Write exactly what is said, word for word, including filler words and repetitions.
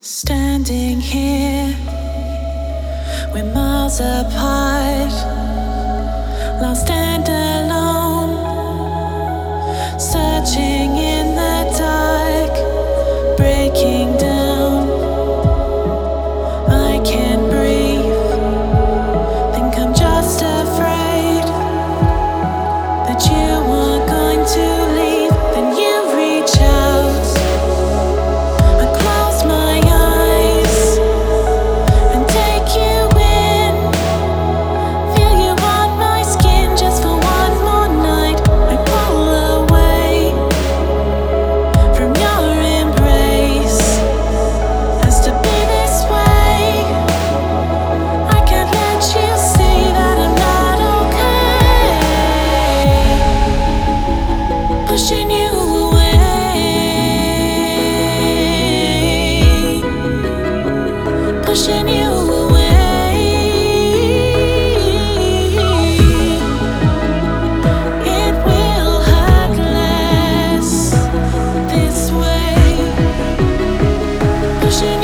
Standing here, we're miles apart, lost and alone, searching in the dark, breaking down. I can't breathe, think I'm just afraid that you are going to leave. Then you reach out. Pushing you away, pushing you away. It will hurt less this way. Pushing